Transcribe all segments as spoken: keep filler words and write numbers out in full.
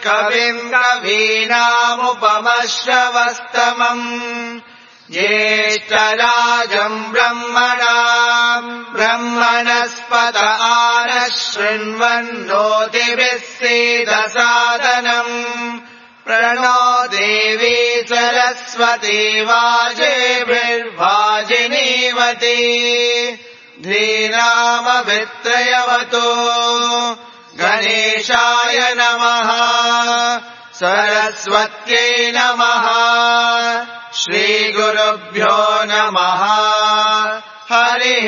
कविम् कवीनामुपमश्रवस्तमम् ज्येष्ठराजम् ब्रह्मणाम् ब्रह्मणस्पत आनः शृण्वन्नोतिभिः सीदसादनम् प्रणो देवी सरस्वती वाजेभिर्वाजिनीवती धीनामभित्रयवतु गणेशाय नमः सरस्वत्यै नमः श्रीगुरुभ्यो नमः हरिः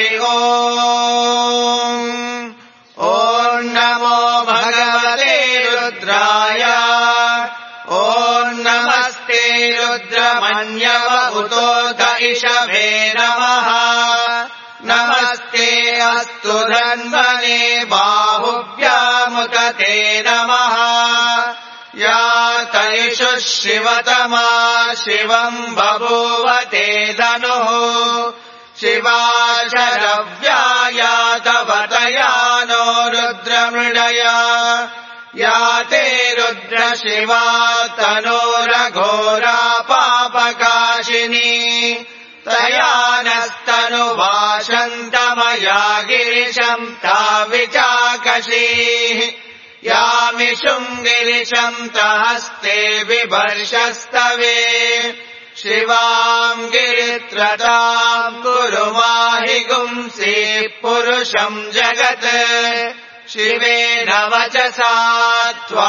ओम् ॐ नमो भगवते रुद्राय ॐ नमस्ते रुद्रमन्यव उतोत इषभे नमः नमस्ते अस्तु धन्वने बाहुभ्यामुत ते नमः या तैषु शिवतमा शिवम् बभूव ते धनुः शिवा शरव्या या तव तया नो रुद्रमृडया या ते रुद्र शिवा तनोरघोरा पापकाशिनी तया नस्तनुवाशन्तमया गिरिशम् ताविचाकशीः यामिषुम् गिरिशम् तहस्ते बिभर्षस्तवे शिवाम् गिरित्रताम् कुरु माहि गुंसि पुरुषम् जगत् शिवेन वचसा त्वा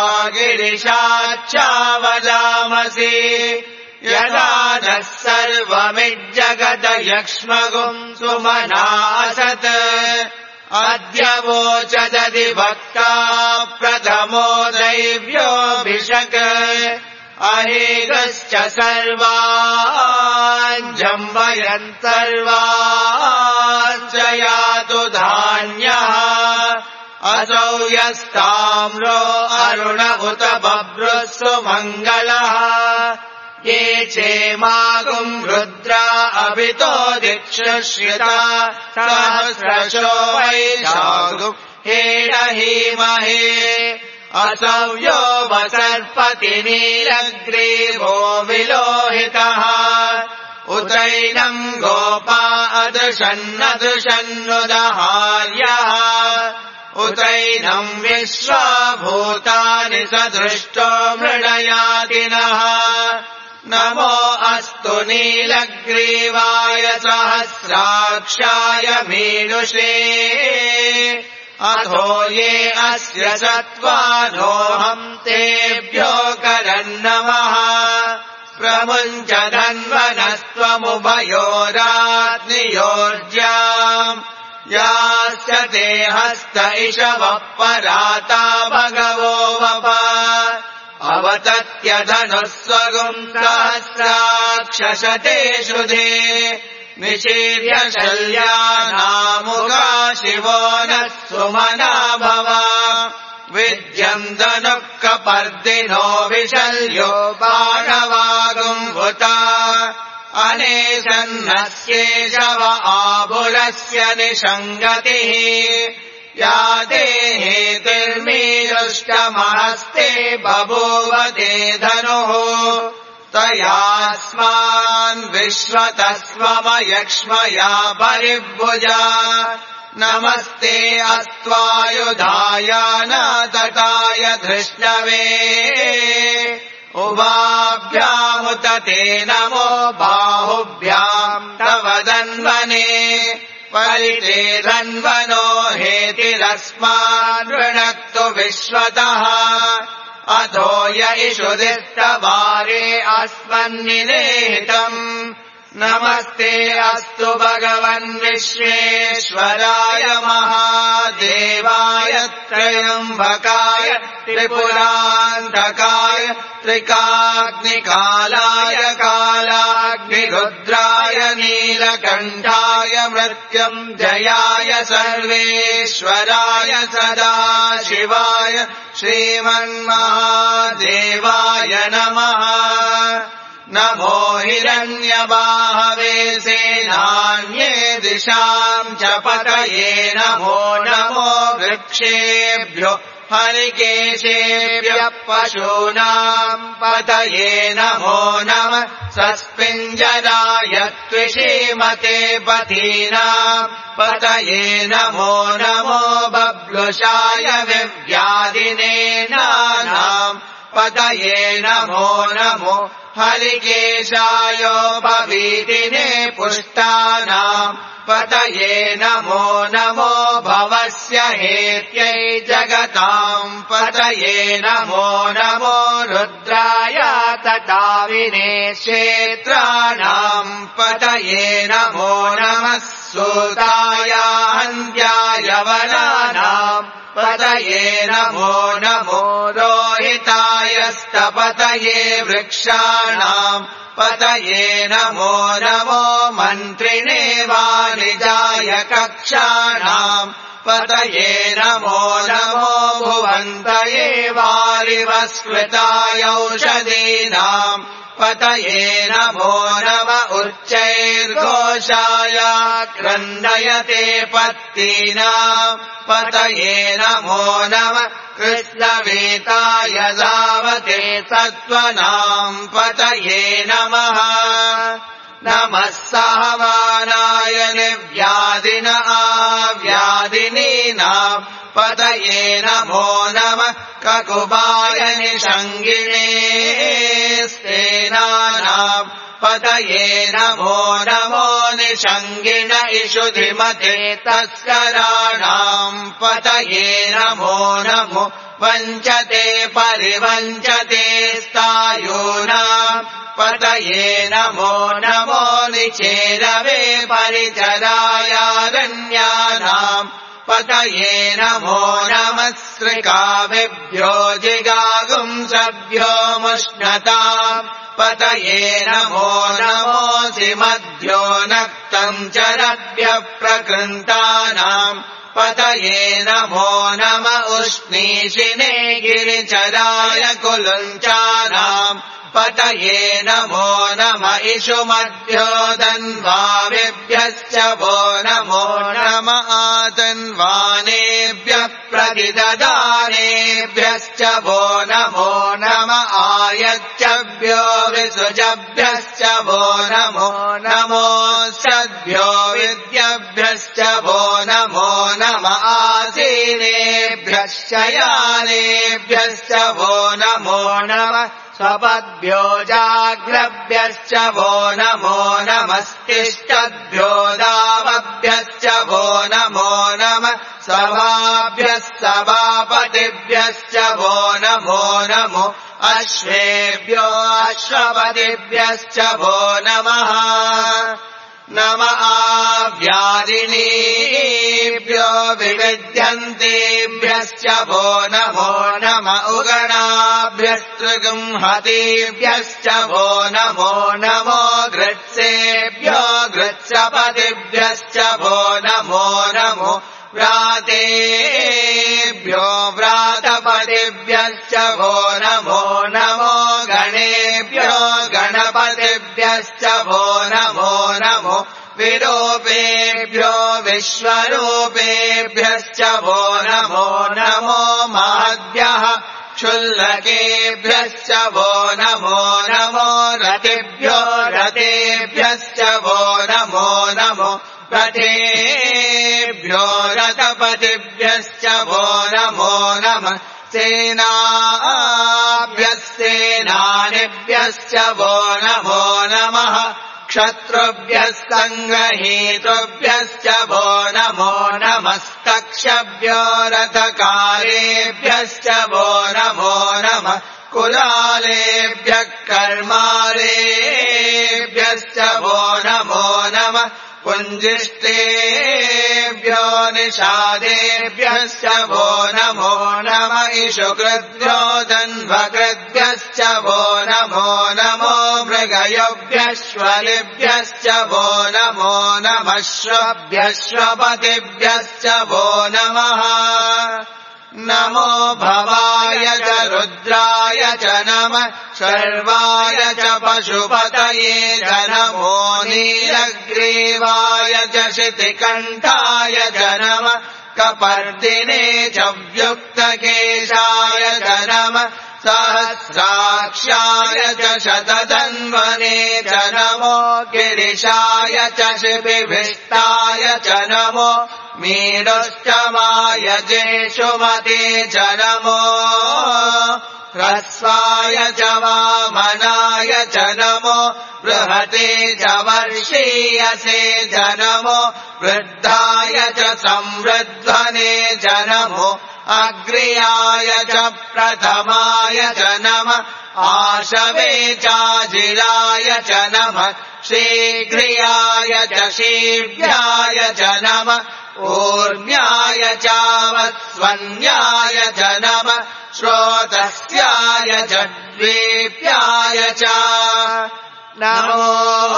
गिरिशाच्चावदामसि यदा नः सर्वमिज्जगद यक्ष्मगुम् सुमनासत् अद्य वोचदधिभक्ता प्रथमो दैव्योऽभिषक् अहेगश्च सर्वान् जम्बयन् सर्वाश्च यातु धान्यः असौ यस्ताम्रो अरुण उत बभ्रुः सुमङ्गलः ये चेमागुम् रुद्रा अभितो दिक्षुश्रिता सहस्रशो वैशागुम् हेडहीमहे असव्यो वसर्पति नीलग्रीवो विलोहितः उतैनम् गोपा अदृशन्नदृशन्नुदहार्यः उतैनम् विश्वाभूतानि सदृष्टो मृडयातिनः नमो अस्तु नीलग्रीवाय सहस्राक्षाय मीनुषे अथो ये अस्य सत्त्वानोऽहम् तेभ्यो करन्नमः प्रमुञ्च धन्वनस्त्वमुभयोराग्नियोर्ज्याम् यास्य ते हस्त इषवः पराता भगवो वप अवतत्यधनुः स्वगुम् सहस्राक्षशतेषु दे निशीर्य शल्यानामुगा शिवो नः सुमना भव विद्यम् धनुः कपर्दिनो विशल्यो बाणवागुम्भुता अनेशन्नस्येषव आभुरस्य निषङ्गतिः या देहेतिर्मीरुष्टमहस्ते बभूव ते धनुः तयास्मान् विश्वतस्वमयक्ष्मया परिभुजा नमस्ते अस्त्वायुधाय नातताय धृष्णवे उभाभ्यामुत ते नमो बाहुभ्याम् तव धन्वने परिते धन्वनो हेतिरस्मान् वृणक्तु विश्वतः अथो य इषुदिष्टवारे अस्मन्निनेहितम् नमस्ते अस्तु भगवन् विश्वेश्वराय महादेवाय त्रयम्बकाय त्रिपुरान्तकाय त्रिकाग्निकालाय कालाग्निरुद्राय नीलकण्ठाय मृत्युञ्जयाय सर्वेश्वराय सदाशिवाय श्रीमन्महादेवाय नमः नमो हिरण्यबाहवे सेनान्ये दिशाम् च पतये नमो नमो वृक्षेभ्यो हरिकेशेभ्यः पशूनाम् पतये नमो नमः सस्पिञ्जराय त्विषीमते पथीनाम् पतये नमो नमो बब्लुषाय विव्याधिने नानाम् पतये नमो नमो हरिकेशायोपवीतिने पुष्टानाम् पतये नमो नमो भवस्य हेत्यै जगताम् पतये नमो नमो रुद्राय तताविने क्षेत्राणाम् पतये नमो नमः सूताय हन्त्याय वनानाम् पतये नमो नमो रोहितायस्तपतये वृक्षाणाम् पतये नमो नमो मन्त्रिणे वाणिजाय कक्षाणाम् पतये नमो नमो भुवन्तये वारिवस्कृताय औषधीनाम् पतये नमो नम उच्चैर्घोषाय क्रन्दयते पत्तीनाम् पतये नमो नम कृष्णवेताय धावते सत्त्वनाम् पतये नमः नमः सहवानाय निर्व्याधिन आव्याधिनीनाम् पतये नमो नमः ककुबाय निषङ्गिणे स्तेनानाम् पतये नमो नमो निषङ्गिण इषुधिमते तस्कराणाम् पतये नमो नमो वञ्चते परिवञ्चते स्थायूनाम् पतये नमो नमो निचेरवे परिचरायारण्यानाम् पतये नमो नमः सृकाविभ्यो जिगागुंसभ्यो मुष्णताम् पतये नमो नमोऽसि मध्यो नक्तम् चरभ्यः प्रकृन्तानाम् पतये नमो नम उष्णीषिणे गिरिचराय कुलुञ्चानाम् पतये नमो नम इषुमध्यो धन्वाविभ्यश्च वो नमो नम आतन्वानेभ्यः प्रतिददानेभ्यश्च वो नमो नम आयच्छभ्यो विसृजभ्यश्च वो नमो नमोऽस्भ्यो विद्यभ्यश्च वो नमो नम आसीनेभ्यश्च यानेभ्यश्च वो नमो नम स्वपद्भ्यो जाग्रभ्यश्च वो नमो नमस्तिष्ठद्भ्यो दावभ्यश्च वो नमो नम सभाभ्यः सभापतिभ्यश्च वो नमो नमो अश्वेभ्यो अश्वपतिभ्यश्च वो नमः नम आव्याधिनीभ्यो विविध्यन्तेभ्यश्च वो नमो नम उगणाभ्यस्तृगंहतेभ्यश्च वो नमो नमो गृत्सेभ्यो गृत्सपतिभ्यश्च वो नमो नमो व्रातेभ्यो व्रातपतिभ्यश्च वो नमो नमो गणेभ्यो गणपतिभ्यश्च वो नमो नमो विरूपेभ्यो विश्वरूपेभ्यश्च वो नमो नमो महद्भ्यः क्षुल्लकेभ्यश्च वो नमो नमो रतिभ्यो रतेभ्यश्च वो नमो नमो रथेभ्यो रथपतिभ्यश्च वो नमो नमः सेनाभ्यः सेनानिभ्यश्च वो नमो नमः क्षत्रुभ्यः सङ्ग्रहीतृभ्यश्च वो नमो नमस्तक्षभ्यो रथकारेभ्यश्च वो नमो नमः कुलालेभ्यः कर्मालेभ्यश्च वो नमो नमः पुञ्जिष्टेभ्यो निषादेभ्यश्च वो नमो नम इषुकृद्भ्यो धन्वकृद्भ्यश्च वो नमो नमो मृगयोभ्यश्वलिभ्यश्च वो नमो नमः श्वभ्यश्वपतिभ्यश्च वो नमः नमो भवाय च रुद्राय च नमः शर्वाय च पशुपतये च नमो नीलग्रीवाय च शितिकण्ठाय च नमः कपर्दिने च व्युक्तकेशाय च नमः सहस्राक्षाय च शतधन्वने च नमो गिरिशाय च शिबिभिष्टाय च नमो मीडुष्टमाय जेषुमते च नमो ह्रस्वाय च वामनाय च नमो बृहते च वर्षीयसे च नमो वृद्धाय च संवृध्वने च नमो अग्र्याय च प्रथमाय च नमः आशवे चाजिलाय च नमः शीघ्रियाय च शीघ्राय च नमः ऊर्म्याय चावत्स्वन्याय च नमः श्रोतस्याय च द्वीप्याय च नमो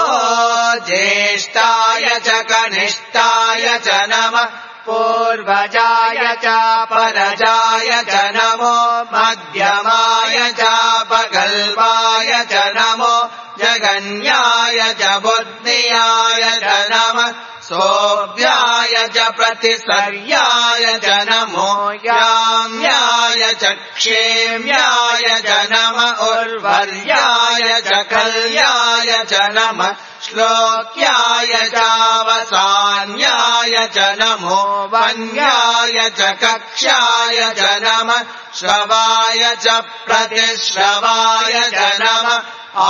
ज्येष्ठाय च कनिष्ठाय च नमः पूर्वजाय च परजाय च नमो मध्यमाय च पगल्वाय च नमो जगन्याय च बुद्धियाय च नमः सोऽभ्याय च प्रतिसर्याय च नमो याम्याय च क्षेम्याय च नमः उर्वर्याय च कल्याय च नमः श्लोक्याय चावसान्याय च नमो वन्याय च कक्ष्याय च नमः श्रवाय च प्रतिश्रवाय च नमः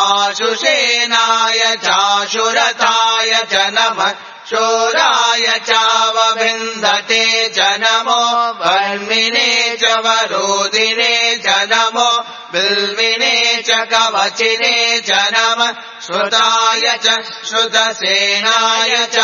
आशुषेनाय चाशुरताय च नमः शूराय चावविन्दते च नमो वर्मिने च वरोदिने च नमो बिल्विने च कवचिने च नमः श्रुताय च श्रुतसेनाय च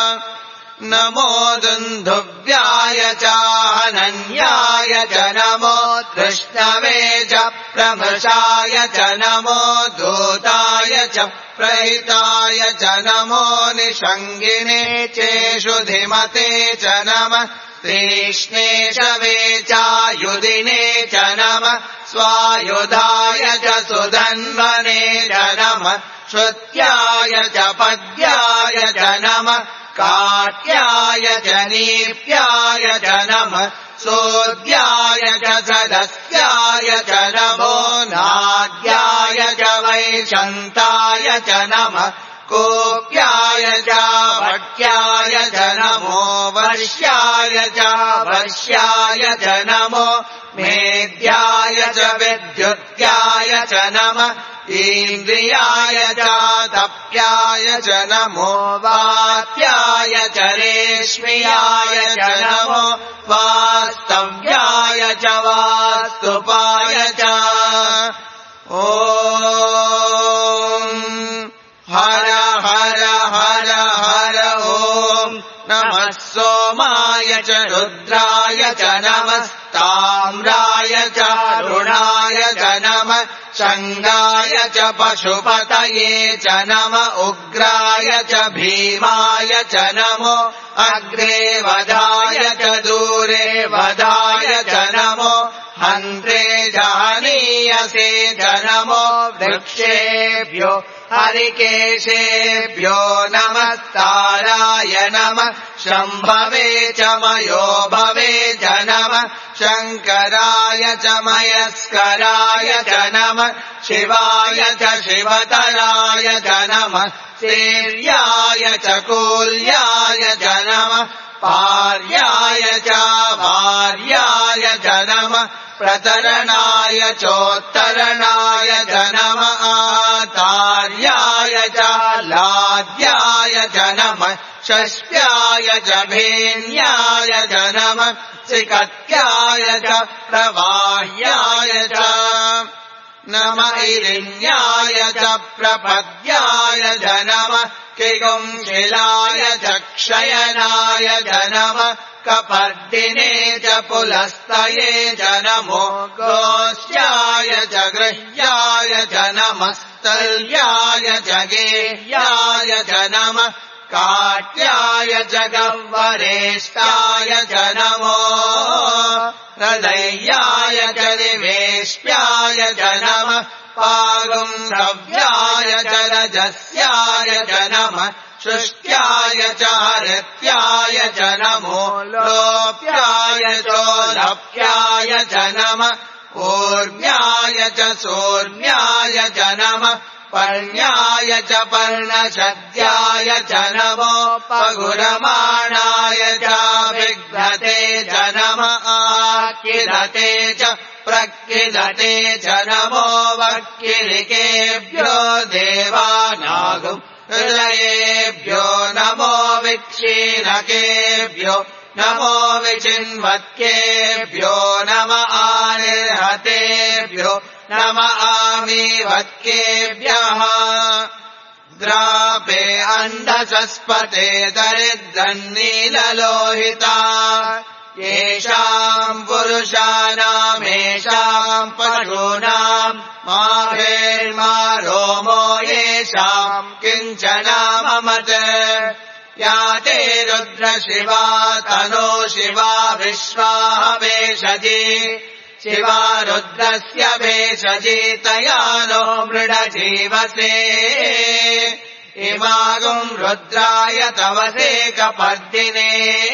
नमो दुन्दुभ्याय च हनन्याय च नमो कृष्णवे च प्रमृषाय च नमो दूताय च प्रहिताय च नमो निषङ्गिने चेषु धिमते च नमः तीक्ष्णेशवे चायुधिने च नमः स्वायुधाय च सुधन्वने च नमः श्रुत्याय च पद्याय च नमः काट्याय च नीप्याय च नमः सोद्याय च सदस्याय च नमो नाद्याय च वैशन्ताय च नमः कोप्याय च भट्याय च नमो वर्ष्याय च वर्ष्याय च नमो मेद्याय च विद्युत्याय च नमः इन्द्रियाय च तप्याय च नमो वात्याय च रेश्म्याय च नमो वास्तव्याय च वास्तुपाय च ॐ हर हर हर हर ॐ नमः सोमाय च रुद्राय च नमः ताम्राय च रुणाय च नमः शङ्गाय च पशुपतये च नमः उग्राय च भीमाय च नमो अग्रे वधाय च दूरे वधाय च नमो हन्त्रे जानीयसे च नमो वृक्षेभ्यो हरिकेशेभ्यो नमस्ताराय नमः शम्भवे च मयो भवे च नमः शङ्कराय च मयस्कराय च नमः शिवाय च शिवतराय च नमः सेव्याय च कूल्याय च नमः पार्याय च भार्याय च नमः प्रतरणाय चोत्तरणाय च नमः आतार्याय च लाद्याय च नमः षष्ट्याय च भेन्याय च नमः सिकत्याय च प्रवाह्याय च नमः इरिण्याय च प्रपद्याय च नमः किगुंशिलाय च क्षयनाय च नमः कपर्दिने च पुलस्तये च नमो गोष्ठ्याय च गृह्याय च नमः स्तल्याय च गेह्याय च नमः काट्याय च गह्वरेष्ठाय च नमो हृदयाय च निवेश्याय च नमः पागुंधव्याय च रजस्याय च नमः सृष्ट्याय च हरित्याय च नमो लोप्याय लभ्याय चोलभ्याय च नमः ऊर्म्याय च सूर्म्याय च नमः पर्ण्याय च पर्णशद्याय च नमो पगुरमाणाय च विघ्नते च नमः आकिलते च प्रकिलते च नमो वक्किलिकेभ्यो देवानागुम् हृदयेभ्यो नमो विक्षीणकेभ्यो नमो विचिन्वत्केभ्यो नम आनिर्हतेभ्यो नम आमीवत्केभ्यः द्रापे अन्धसस्पते दरिद्रन्नीललोहिता येषाम् पुरुषाणामेषाम् पशूनाम् माभेर्मा रोमो येषाम् किञ्चनाममत् या ते रुद्रशिवा तनो शिवा विश्वाः भेषजी शिवा रुद्रस्य भेषजी तया नो मृडजीवसे इमागुम् रुद्राय तवसे कपर्दिने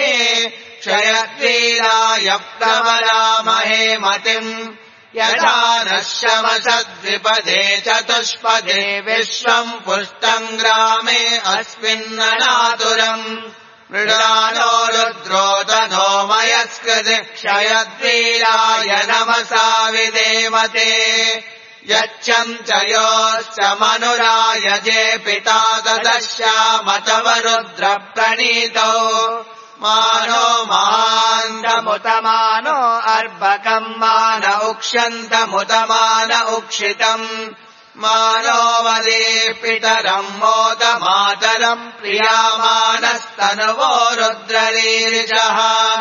क्षयत्रीलाय प्रवरामहे मतिम् यथा नः शमसद्विपदे चतुष्पदे विश्वम् पुष्टम् ग्रामे अस्मिन्ननातुरम् मृडानो रुद्रो तनो मयस्कृति क्षयद्वीराय नमसा विदेमते यच्छम् च योश्च मनुराय जे पिता तदश्यामतव रुद्रप्रणीतौ मानो महान्तमुतमानो अर्भकम् मान उक्ष्यन्तमुतमान उक्षितम् मानो वदेपितरम् मोदमातरम् प्रियामानस्तनुवो रुद्ररीरिषः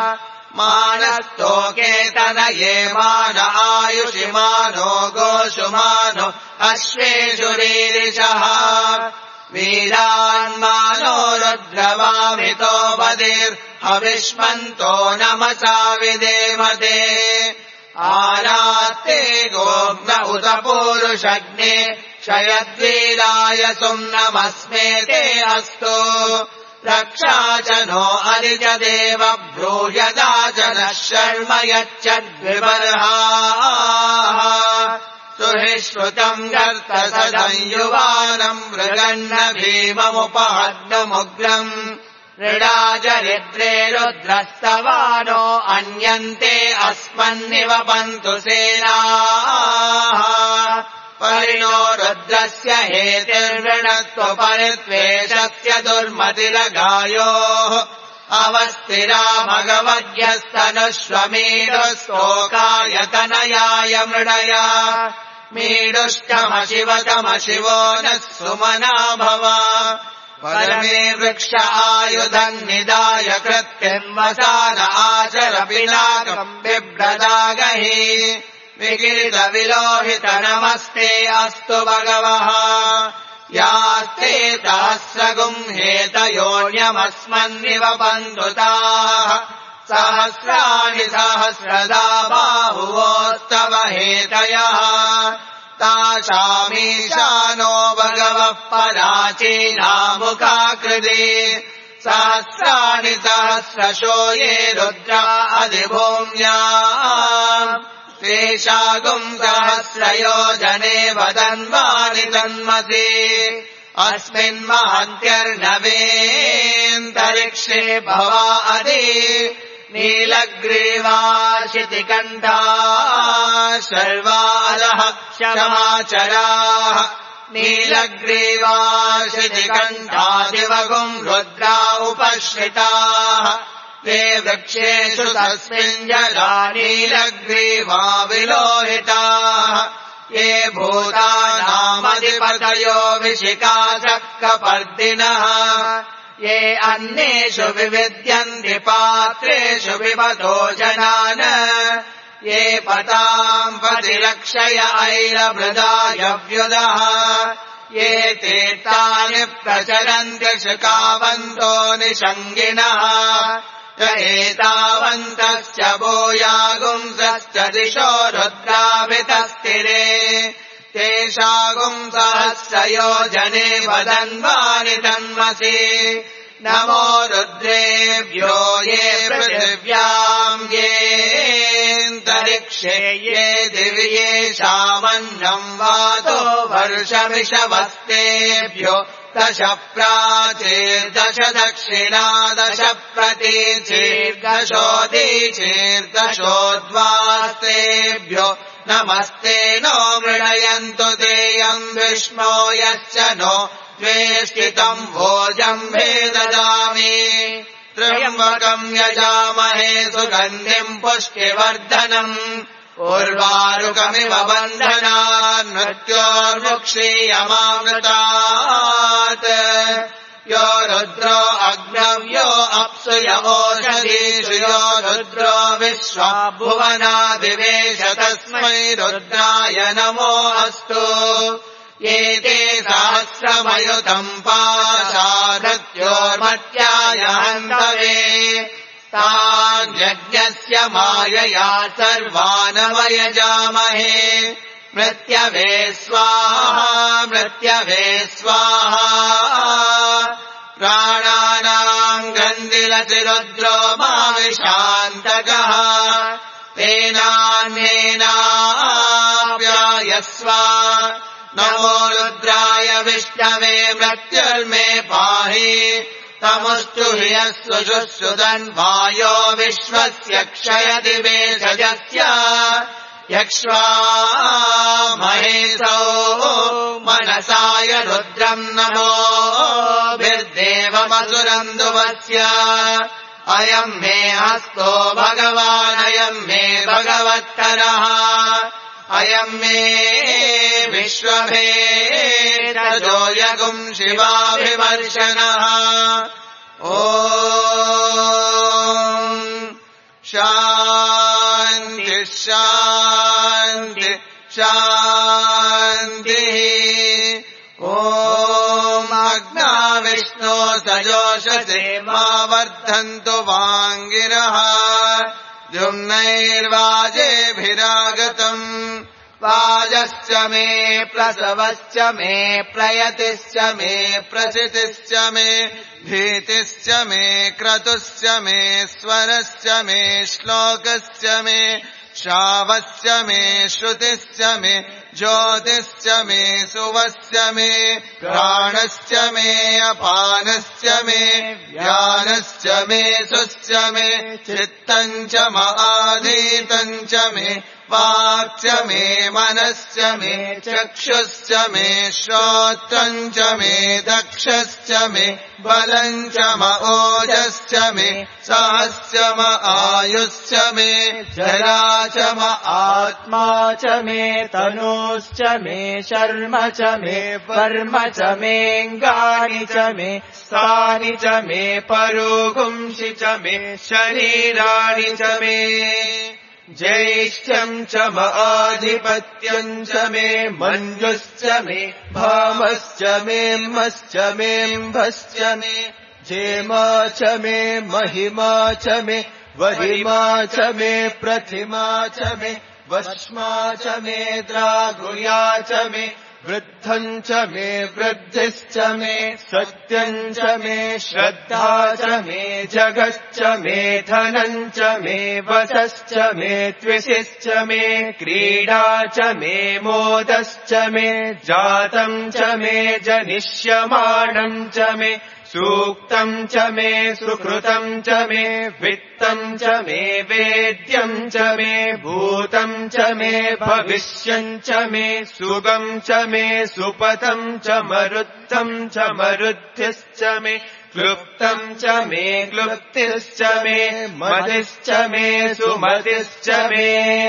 मानस्तोकेतनये मान आयुषि मानो गोषु मानो अश्वेषु रीरिषः वीरान्मानो रुद्रवामितो बधिर्हविष्मन्तो नमसा विदेमते आरात्ते गोग्न उत पूरुषग्ने क्षयद्वीराय सुम्नमस्मे ते अस्तु रक्षा च नो अरिज देव ब्रूयदा च नः शर्म यच्छद्विबर्हाः सुहिश्रुतम् गर्तसदंयुवानम् मृगन्न भीममुपहद्मुग्रम् ऋडाजरिद्रे रुद्रस्तवानो अन्यन्ते अस्मन्निवपन्तु सेनाः परिणो रुद्रस्य हेतिर्वृणत्वपरित्वेषस्य दुर्मतिरगायोः अवस्थिरा भगवद्यस्तनुष्वमीडुस्तोकायतनयाय मृडया मीडुष्टमशिवतमशिवो नः सुमना भव परमे वृक्ष आयुधम् निदाय कृत्यन्वसान आचर पिनाकम् बिभ्रदागहि विकीर्तविलोहित नमस्ते अस्तु भगवः यास्ते सहस्रगुम् हेतयोन्यमस्मन्निव बन्धुताः सहस्राणि सहस्रदा बाहुवोस्तव हेतयः तासामीशानो भगवः पराचीनामुखाकृति सहस्राणि सहस्रशो ये रुद्रा अधिभूम्या तेषागुम् सहस्रयोजने वदन्वानि तन्मसि अस्मिन्महन्त्यर्नवेऽन्तरिक्षे भवा अधि नीलग्रीवाशितिकण्ठा शर्वालः क्षमाचराः नीलग्रीवाशितिकण्ठादिवगुम् रुद्रा उपश्रिताः ते वृक्षेषु तस्मिन् जला नीलग्रीवा विलोहिताः ये भूतानामधिपतयो विशिकाशक्कपर्दिनः ये अन्येषु विविद्यन्ति पात्रेषु विपतो जनान् ये पताम् पतिरक्षय ऐलमृदायव्युदः ये तीर्थानि प्रचरन्ति शुकावन्तो निषङ्गिनः य एतावन्तश्च भूयागुंसश्च दिशो रुद्रावितस्तिरे तेषागुंसहस्रयोजने वदन्वानि तन्मसि नमो रुद्रेभ्यो ये पृथिव्याम् ये दक्षे ये दिव्येषामन्नम् वातो वर्षमिषवस्तेभ्यो दश प्राचीर्दश दक्षिणा दश प्रतीचीर्दशोदीचीर्दशोद्वास्तेभ्यो नमस्ते नो मृडयन्तु तेयम् विष्णो यश्च नो द्वेष्टितम् भोजम्भे ददामि त्र्यम्बकम् यजामहे सुगन्धिम् पुष्टिवर्धनम् उर्वारुकमिव बन्धनान् मृत्योर्मुक्षीयमामृतात् यो रुद्रो अग्नव्यो अप्सु य ओषधीषु यो रुद्रो विश्वा भुवनादिवेश तस्मै रुद्राय नमो अस्तु एते सहस्रमयुतम् पाशा मृत्योर्मत्याय हन्तवे तान् यज्ञस्य मायया सर्वानवयजामहे मृत्यवे स्वाहा मृत्यवे स्वाहा प्राणानाम् गन्धिलतिरुद्रो माविशान्तकः तेनान्येनाप्यायस्व नमो रुद्राय विष्णवे मृत्युर्मे पाहि तमुस्तु ह्यस्तु शुश्रुतन् वायो विश्वस्य क्षयति वेषजस्य यक्ष्वा महेशो मनसाय रुद्रम् नमो भिर्देवमसुरन्दुवस्य अयम् मे हस्तो भगवानयम् मे भगवत्तरः अयम् मे विश्वभेदो यगुम् शिवाभिवर्षणः ॐ शान्ति शान्ति शान्तिः ॐ अग्ना विष्णो सजोषसे मा वर्धन्तु वाङ्गिरः द्युम्नैर्वाजेभिरागतम् वाजश्च मे प्रसवश्च मे प्रयतिश्च मे प्रसितिश्च मे भीतिश्च मे क्रतुश्च मे स्वरश्च मे श्लोकश्च मे श्रावश्च मे श्रुतिश्च मे ज्योतिश्च मे सुवश्च मे प्राणश्च मे अपानश्च मे ज्ञानश्च मे सुश्च मे चित्तम् च माधीतम् च मे वाक्च मे मनश्च मे चक्षुश्च मे श्रोत्रम् च मे दक्षश्च मे बलम् च म ओजश्च मे सहश्च म आयुश्च मे जरा च म आत्मा च मे तनूश्च मे शर्म च मे वर्म च मेऽङ्गानि च मे स्थानि च मे परोगुंसि च मे शरीराणि च मे ज्येष्ठ्यम् च म आधिपत्यम् च मे मञ्जुश्च मे भामश्च मेऽम्मश्च मेऽम्भश्च मे जेमा च मे महिमा च मे वरिमा च मे प्रतिमा च मे वश्मा च मे द्रागुया च मे वृद्धम् च मे वृद्धिश्च मे सत्यम् च मे श्रद्धा च मे जगश्च मे धनम् च मे वसश्च मे त्विषिश्च मे क्रीडा च मे मोदश्च मे जातम् च मे जनिष्यमाणम् च मे सूक्तम् च मे सुकृतम् च मे वित्तम् च मे वेद्यम् च मे भूतम् च मे भविष्यम् च मे सुगम् च मे सुपथम् च मरुत्थम् च मरुद्धिश्च मे क्लुप्तम् च मे क्लुप्तिश्च मे मदिश्च मे सुमतिश्च मे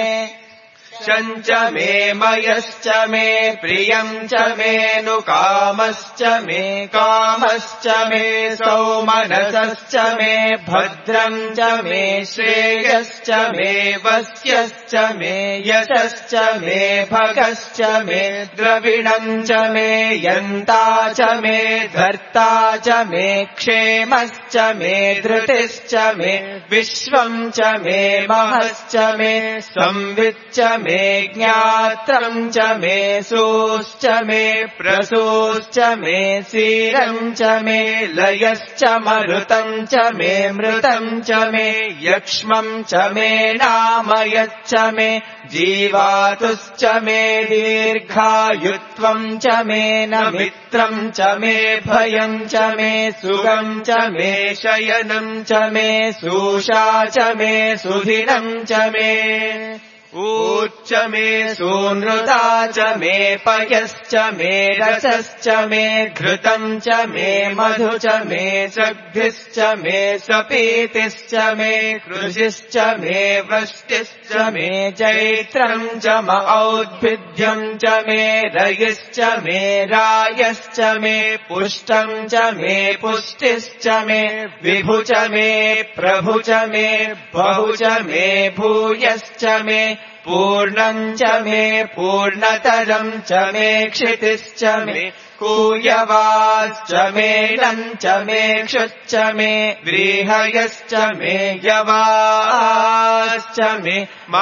शञ्च मे मयश्च मे प्रियम् च मे नुकामश्च मे कामश्च मे सौमनसश्च मे भद्रम् च मे श्रेयश्च मे वस्यश्च मे यशश्च मे भगश्च मे द्रविणम् च मे यन्ता च मे धर्ता च मे क्षेमश्च मे धृतिश्च मे विश्वम् च मे महश्च मे संविच्च मे ज्ञात्रम् च मे सूश्च मे प्रसूश्च मे सीरम् च मे लयश्च मरुतम् च मे मृतम् च मे यक्ष्मम् च मे नामयच्च मे जीवातुश्च मे दीर्घायुत्वम् च मे नमित्रम् च मे भयम् च मे सुगम् च मे शयनम् च मे सूषा च मे सुधिरम् च मे ऊच्च मे सूनृता च मे पयश्च मे रसश्च मे घृतम् च मे मधु च मे सग्धिश्च मे सपीतिश्च मे कृषिश्च मे वृष्टिश्च मे चैत्रम् च म औद्भिद्यम् च मे रयिश्च मे रायश्च मे पुष्टम् च मे पुष्टिश्च मे विभु च मे प्रभु च मे बहु च मे भूयश्च मे पूर्णम् च मे पूर्णतरम् च मे क्षितिश्च मे कूयवाश्च मे नम् च मे क्षुच्च मे व्रीहयश्च मे यवाश्च मे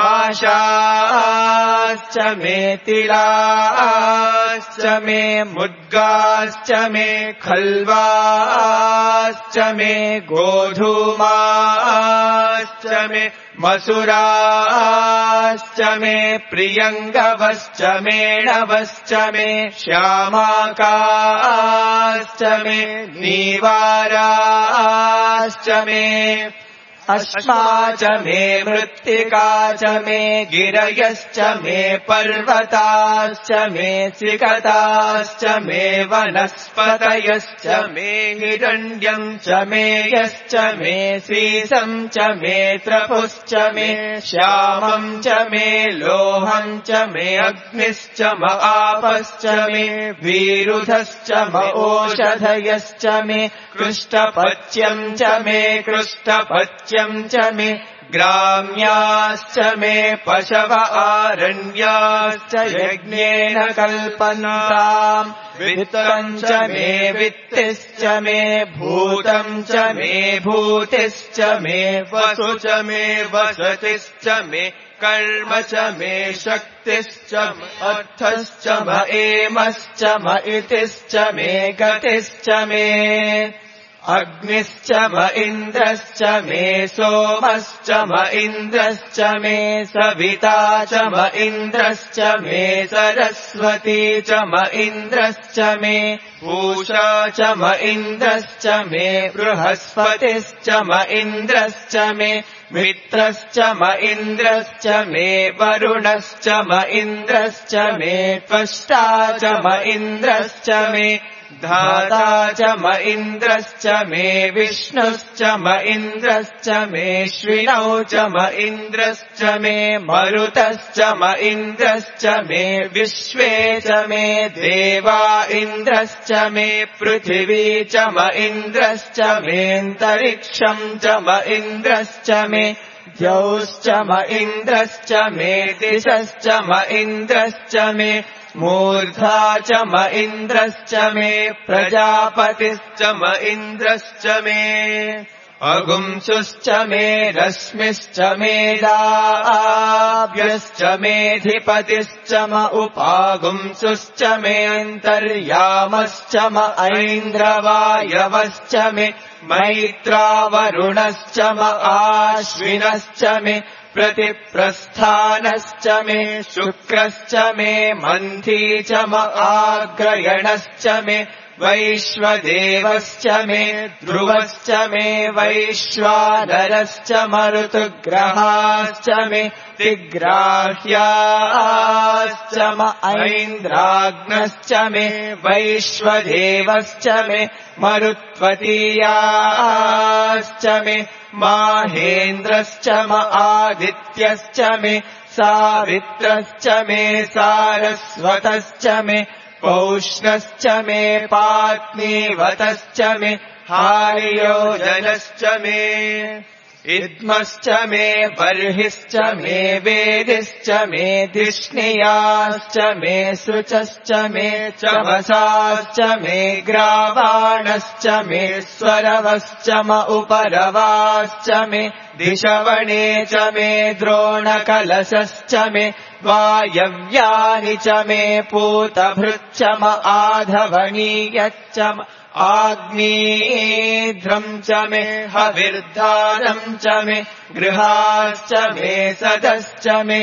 माशाश्च मे तिलाश्च मे मुद्गाश्च मे खल्वाश्च मे गोधूमाश्च मे मसुराश्च मे प्रियङ्गवश्च मे नवश्च मे श्यामाकाश्च मे नीवाराश्च मे अश्मा च मे मृत्तिका च मे गिरयश्च मे पर्वताश्च मे सिकताश्च मे वनस्पतयश्च मे हिरण्यम् च मे यश्च मे सीसम् च मे त्रपुश्च मे श्यामम् च मे लोहम् च मे अग्निश्च म आपश्च मे वीरुधश्च म ओषधयश्च मे कृष्टपच्यम् च मे कृष्टपच्यम् च मे ग्राम्याश्च मे पशव आरण्याश्च यज्ञेन कल्पन्ताम् वित्तम् च मे वित्तिश्च मे भूतम् च मे भूतिश्च मे वसु च मे वसतिश्च मे कर्म च मे शक्तिश्च अर्थश्च म एमश्च म इतिश्च मे गतिश्च मे अग्निश्च म इन्द्रश्च मे सोमश्च म इन्द्रश्च मे सविता च म इन्द्रश्च मे सरस्वती च म इन्द्रश्च मे पूषा च म इन्द्रश्च मे बृहस्पतिश्च म इन्द्रश्च मे मित्रश्च म इन्द्रश्च मे वरुणश्च म इन्द्रश्च मे त्वष्टा च म इन्द्रश्च मे धाता च म इन्द्रश्च मे विष्णुश्च म इन्द्रश्च मे श्विनौ च म इन्द्रश्च मे मरुतश्च म इन्द्रश्च मे विश्वे च मे देवा इन्द्रश्च मे पृथिवी च म इन्द्रश्च मेऽन्तरिक्षम् च म इन्द्रश्च मे द्यौश्च म इन्द्रश्च मे दिशश्च म इन्द्रश्च मे मूर्धा च म इन्द्रश्च मे प्रजापतिश्च म इन्द्रश्च मे अगुंसुश्च मे रश्मिश्च मेधाव्यश्च मेऽधिपतिश्च म उपागुंसुश्च मे अन्तर्यामश्च म ऐन्द्रवायवश्च मे मैत्रावरुणश्च म आश्विनश्च मे प्रतिप्रस्थानश्च मे शुक्रश्च मे मन्थी च म आग्रयणश्च मे वैश्वदेवश्च मे ध्रुवश्च मे वैश्वानरश्च मरुतुग्रहाश्च मे तिग्राह्याश्च म ऐन्द्राग्नश्च मे वैश्वदेवश्च मे मरुत्वतीयाश्च मे माहेन्द्रश्च म आदित्यश्च मे सावित्रश्च मे सारस्वतश्च मे पौष्णश्च मे पात्नीवतश्च मे हार्योजनश्च मे इद्मश्च मे बर्हिश्च मे वेदिश्च मे धिष्णियाश्च मे शुचश्च मे चमसाश्च मे ग्रावाणश्च मे स्वरवश्च म उपरवाश्च मे दिशवणे च मे द्रोणकलशश्च मे वायव्यानि च मे पूतभृच्च म आधवनीयच्च म आग्नेध्रम् च मे हविर्धानम् च मे गृहाश्च मे सदश्च मे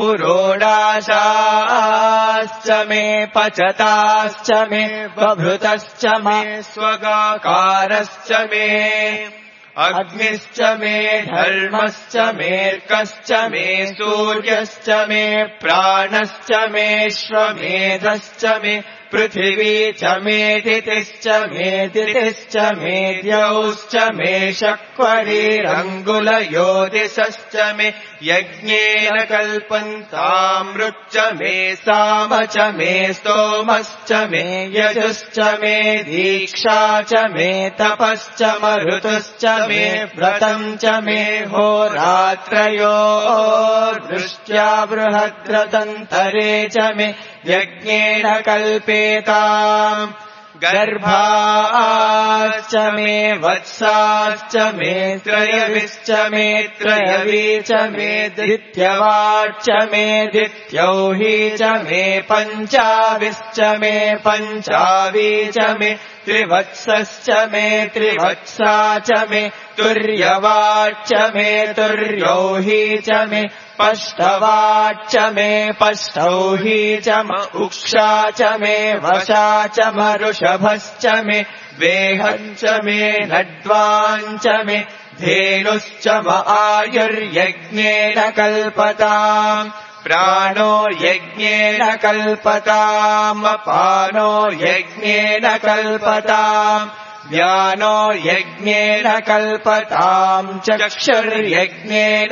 पुरोडाशाश्च मे पचताश्च मे बभृतश्च मे स्वगाकारश्च मे अग्निश्च मे धर्मश्च मेऽर्कश्च मे सूर्यश्च मे प्राणश्च मेऽश्वमेधश्च मे पृथिवी च मे दितिश्च मे दितिश्च मे द्यौश्च मे शक्वरीरङ्गुलयोदिशश्च मे यज्ञेन कल्पन्तामृच्च मे साम च मे स्तोमश्च मे यजुश्च मे दीक्षा च मे तपश्च मरुतश्च मे व्रतम् च मे होरात्रयोर्वृष्ट्या बृहद्रतन्तरे च मे यज्ञेन कल्पेताम् गर्भाश्च मे वत्साश्च मे त्रयविश्च मे त्रयवी च मे दित्यवाच्च मे दित्यौही च मे पञ्चाविश्च मे पञ्चावी च मे त्रिवत्सश्च मे त्रिवत्सा च मे तुर्यवाच्च मे तुर्यौही च मे पष्टवाच्च मे पष्टौही च म उक्षा च मे वशा च मरुषभश्च मे वेहञ्च मे नड्वाञ्च मे धेनुश्च म आयुर्यज्ञेन कल्पताम् प्राणो यज्ञेन कल्पताम् अपानो यज्ञेन कल्पताम् व्यानो यज्ञेन कल्पताम् चक्षुर्यज्ञेन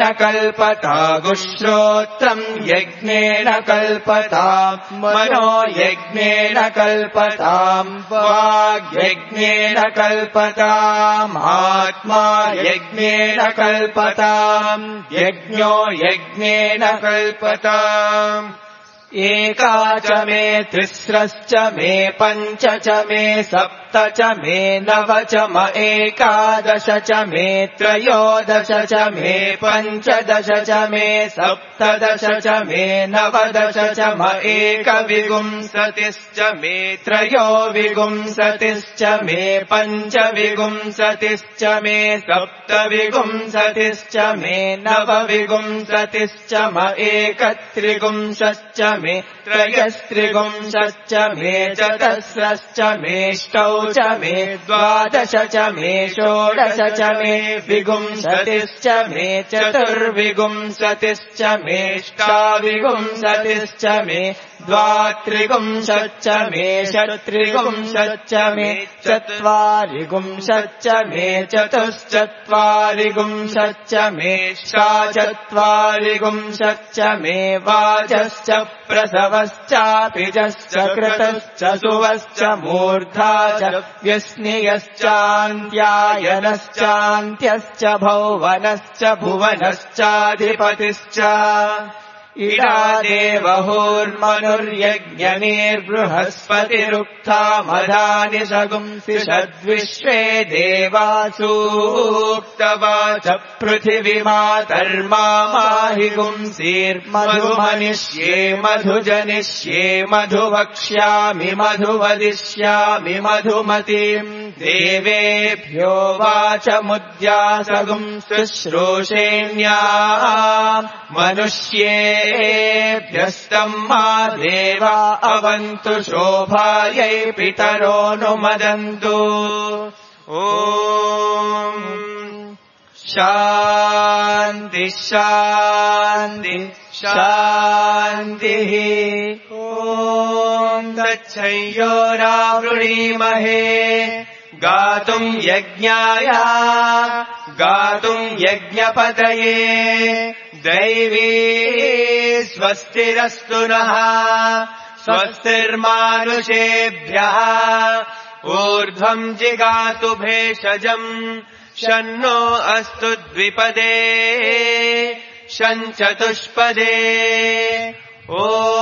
कल्पतागुश्रोत्रम् यज्ञेन कल्पताम् मनो यज्ञेन कल्पताम् वाग्यज्ञेन कल्पताम् आत्मा यज्ञेन कल्पताम् यज्ञो यज्ञेन कल्पताम् एका च मे तिस्रश्च मे पञ्च च मे सप्त च मे नव च म एकादश च मे त्रयोदश च मे पञ्चदश च मे सप्तदश च मे नवदश च म एकविंशतिश्च मे त्रयोविंशतिश्च मे पञ्चविंशतिश्च मे सप्तविंशतिश्च मे नवविंशतिश्च म एकत्रिंशश्च मे त्रयस्त्रिंशश्च मे चतस्रश्च मेष्टौ च मे द्वादश च मे षोडश च मे विंशतिश्च मे चतुर्विंशतिश्च मेष्टाविंशतिश्च मे द्वात्रिंशच्च मे षट्त्रिंशच्च मे चत्वारिंशच्च मे चतुश्चत्वारिंशच्च मे षट्चत्वारिंशच्च मे वाजश्च प्रसवश्चापिजश्च कृतश्च सुवश्च मूर्धा च व्यस्नियश्चान्त्यायनश्चान्त्यश्च भौवनश्च भुवनश्चाधिपतिश्च इडा देवहोर्मनुर्यज्ञनिर्बृहस्पतिरुक्था मधानि सगुंसि षद्विश्वे देवासूक्तवाच पृथिवीमातर्मा माहि गुंसीर्मधुमनिष्ये मधुजनिष्ये मधुवक्ष्यामि मधुवदिष्यामि मधुमतीम् देवेभ्यो वाचमुद्यासगुं शुश्रूषेण्या मनुष्येभ्यस्तम् मा देवा अवन्तु शोभायै पितरोऽनुमदन्तु। ॐ शान्ति शान्ति शान्तिः। ॐ तच्छयोरावृणीमहे गातुम् यज्ञाय गातुम् यज्ञपतये दैवी स्वस्तिरस्तु नः स्वस्तिर्मानुषेभ्यः ऊर्ध्वम् जिगातु भेषजम् शन्नो अस्तु द्विपदे शं चतुष्पदे ॐ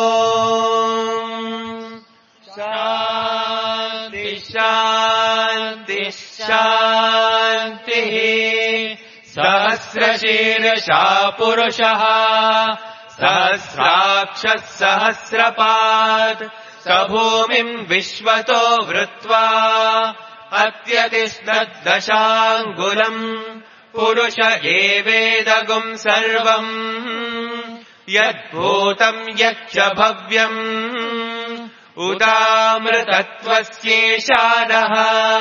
शान्ति शान्ति शान्तिः सहस्रशीर्षा पुरुषः सहस्राक्षः सहस्रपात् स भूमिम् विश्वतो वृत्वा अत्यतिष्ठद्दशाङ्गुलम् पुरुष एवेदगुम् सर्वम् यद्भूतम् यच्च भव्यम् उदामृतत्वस्येशानः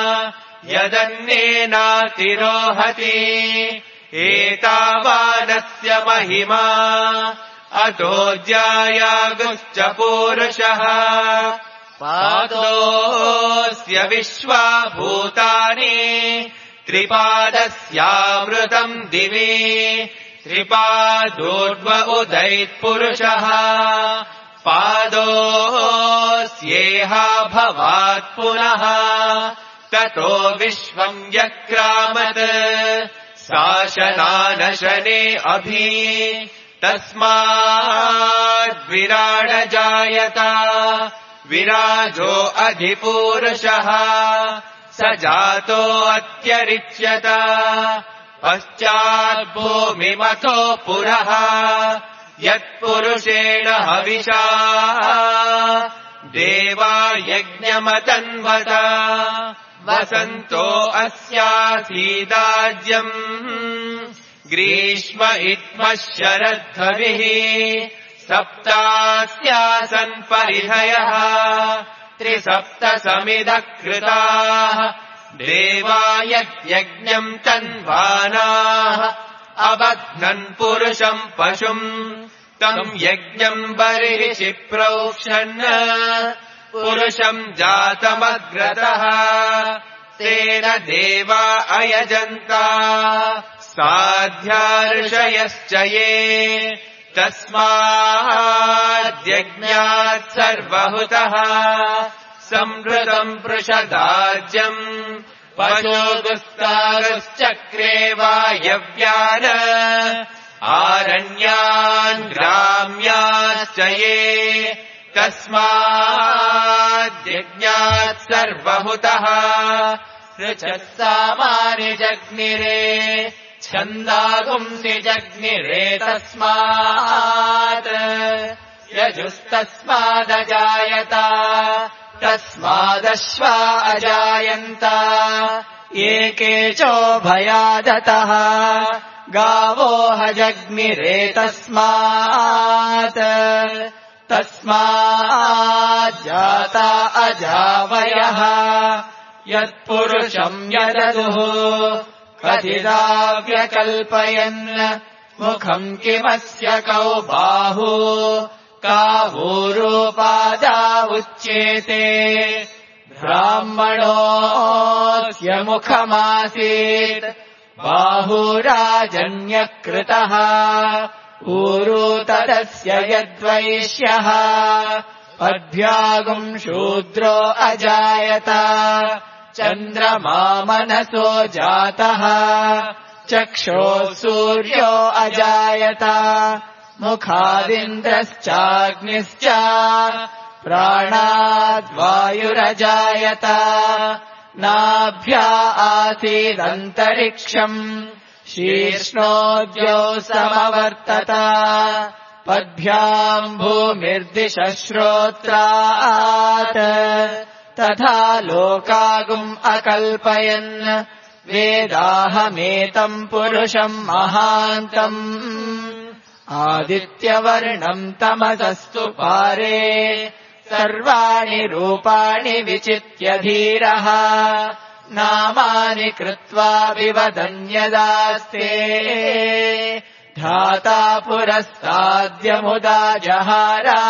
यदन्नेनातिरोहति एतावानस्य महिमा अतोऽध्यायागुश्च पूरुषः पादोऽस्य विश्वा भूतानि त्रिपादस्यामृतम् दिवि त्रिपादोर्ध्व उदैत्पुरुषः पादोऽस्येहा भवात् पुनः ततो विश्वम् व्यक्रामत् शासनानशने अभि तस्माद्विराड जायत विराजो अधिपूरुषः स जातो अत्यरिच्यत पश्चाद्भूमिमथो पुरः यत्पुरुषेण हविषा देवा यज्ञमतन्वत वसन्तो अस्यासीदाज्यम् ग्रीष्म इत्मः शरद्धविः सप्तास्यासन् परिधयः त्रिसप्त समिदः कृताः देवा यज्ञम् तन्वानाः अबध्नन् पुरुषम् पशुम् तम् यज्ञम् बर्हिषि प्रोक्षन् पुरुषम् जातमग्रतः तेन देवा अयजन्ता साध्यार्षयश्च ये तस्माद्यज्ञात् सर्वहुतः संवृतम् पृषदाज्यम् पशोदुस्तारुश्चक्रे वायव्यान् आरण्यान् ग्राम्याश्च ये तस्माद्यज्ञात् सर्वहुतः ऋचः सामानि जग्निरे छन्दागुंसि जग्निरे तस्मात् यजुस्तस्मादजायत तस्मादश्वा अजायन्त एकेचोभयादतः गावो हजग्निरे तस्मात् तस्माज्जाता अजावयः यत्पुरुषम् यददुः कथिदा व्यकल्पयन् मुखम् किमस्य कौ बाहु कावूरूपादा उच्येते ब्राह्मणोऽस्य मुखमासीत् बाहुराजन्यकृतः ऊरू तदस्य यद्वैश्यः पद्भ्यागुम् शूद्रो अजायत चन्द्रमा मनसो जातः चक्षोः सूर्यो अजायत मुखादिन्द्रश्चाग्निश्च प्राणाद्वायुरजायत नाभ्या आसीदन्तरिक्षम् शीर्ष्णोद्यौ समवर्तत पद्भ्याम् भूमिर्दिशश्रोत्रात् तथा लोकागुम् अकल्पयन् वेदाहमेतम् पुरुषम् महान्तम् आदित्यवर्णम् तमसस्तु पारे सर्वाणि रूपाणि विचित्य धीरः नामानि कृत्वा विवदन्यदास्ते धाता पुरस्ताद्यमुदा जहारा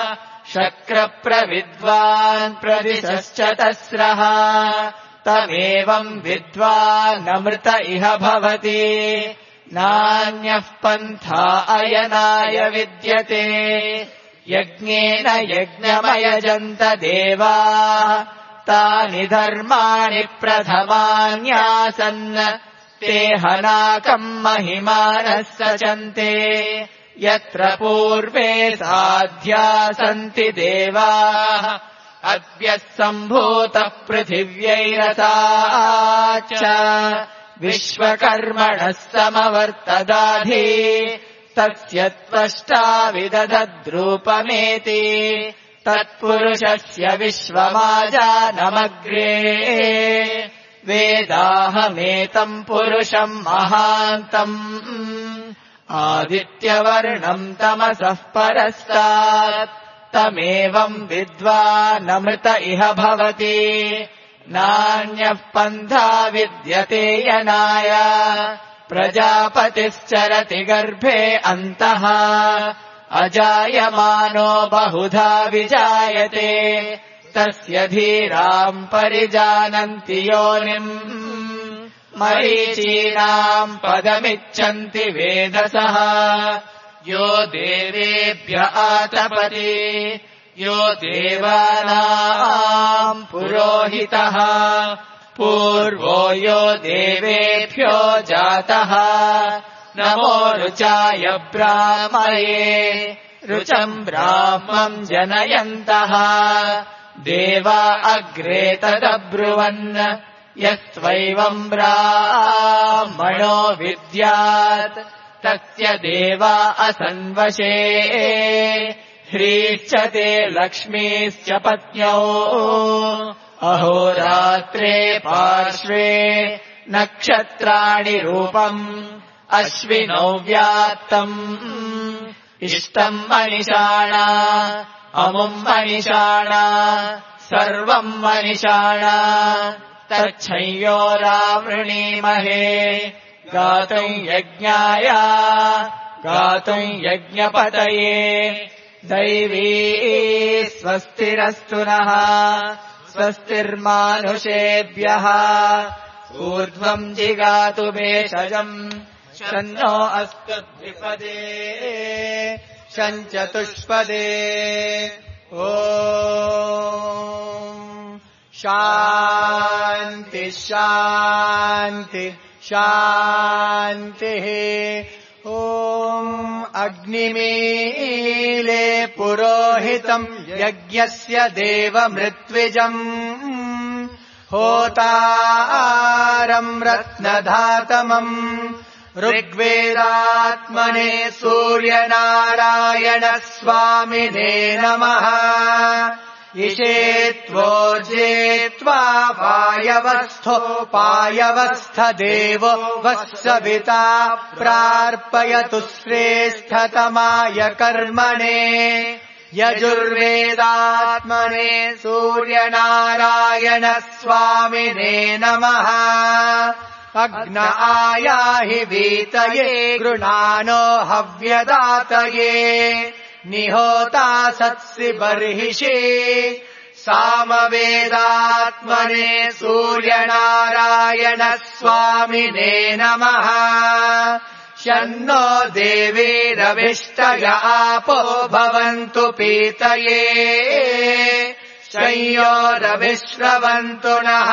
शक्रप्रविद्वान् प्रदिशश्च तस्रः तमेवम् विद्वानमृत इह भवति नान्यः पन्था अयनाय विद्यते यज्ञेन यज्ञमयजन्त देवाः तानि धर्माणि प्रथमान्यासन् ते हनाकम् महिमानः सचन्ते यत्र पूर्वे साध्या सन्ति देवाः अद्य सम्भूतः पृथिव्यैरसा च विश्वकर्मणः समवर्तदाधि तस्य त्वष्टा विदधद्रूपमेति तत्पुरुषस्य विश्वमाजानमग्रे वेदाहमेतम् पुरुषम् महान्तम् आदित्यवर्णम् तमसः परस्तात् तमेवम् विद्वानमृत इह भवति नान्यः पन्था विद्यते यनाय प्रजापतिश्चरति गर्भे अन्तः अजायमानो बहुधा विजायते तस्य धीराम् परिजानन्ति योनिम् मरीचीनाम् पदमिच्छन्ति वेदसः यो देवेभ्य आतपति यो देवानाम् पुरोहितः पूर्वो यो देवेभ्यो जातः नमो रुचाय ब्राह्मये रुचम् ब्राह्मम् जनयन्तः देवा अग्रे तदब्रुवन् यस्त्वैवम् ब्राह्मणो विद्यात् तस्य देवा असन्वशे ह्रीश्चते लक्ष्मीश्च पत्न्यौ अहोरात्रे पार्श्वे नक्षत्राणि रूपम् अश्विनौ व्यात्तम् इष्टम् मनिषाणा अमुम् मनिषाणा सर्वम् मनिषाणा तच्छंयोरावृणीमहे गातुम् यज्ञाय गातुम् यज्ञपतये दैवी स्वस्तिरस्तु नः स्वस्तिर्मानुषेभ्यः ऊर्ध्वम् जिगातु भेषजम् शन्नो अस्तु द्विपदे शञ्चतुष्पदे ॐ शान्ति शान्ति शान्तिः ॐ अग्निमीले पुरोहितम् यज्ञस्य देवमृत्विजम् होतारम् रत्नधातमम् ऋग्वेदात्मने सूर्यनारायण स्वामिने नमः इषेत्वोर्जेत्वा वायवस्थो पायवस्थ देवो वत्सविता प्रार्पयतु श्रेष्ठतमाय कर्मणे यजुर्वेदात्मने सूर्यनारायण स्वामिने नमः अग्न आयाहि वीतये गृणानो हव्यदातये निहोता सत्सि बर्हिषि सामवेदात्मने सूर्यनारायण स्वामिने नमः शन्नो देवीरभिष्टय आपो भवन्तु पीतये शंयोरभिश्रवन्तु नः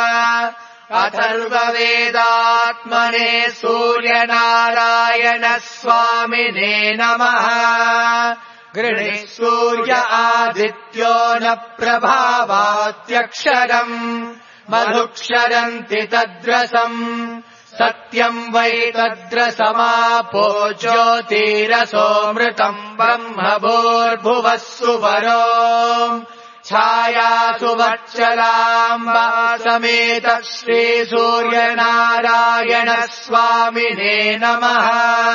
अथर्ववेदात्मने सूर्यनारायण स्वामिने नमः गृणिः सूर्य आदित्यो न प्रभावात्यक्षरम् मधुक्षरन्ति तद्रसम् सत्यम् वै तद्रसमापो ज्योतिरसोऽमृतम् ब्रह्म भूर्भुवः सुवरो छायासु वत्सलाम्बा समेत श्रीसूर्यनारायण स्वामिने नमः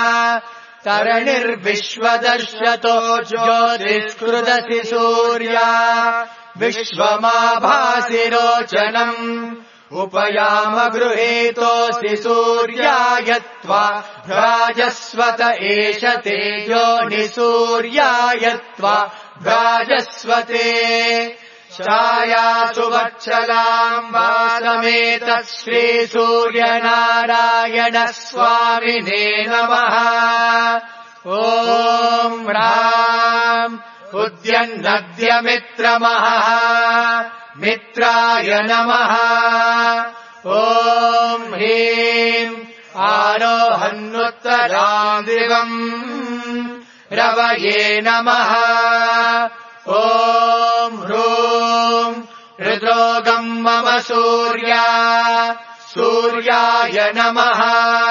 तरणिर्विश्वदर्शतो ज्योतिष्कृदसि सूर्या विश्वमाभासि रोचनम् उपयाम गृहीतोऽसि सूर्याय त्वा भ्राजस्वत एष तेजो निसूर्याय त्वा भ्राजस्वते छायासु वत्सलाम्बा समेत श्रीसूर्यनारायण स्वामिने नमः ॐ ह्राम् उद्यन्नद्यमित्रमहः मित्राय नमः ॐ ह्रीम् आरोहन्नुत्तराम् दिवम् रवये नमः ॐ ह्रूम् हृद्रोगम् मम सूर्या सूर्याय नमः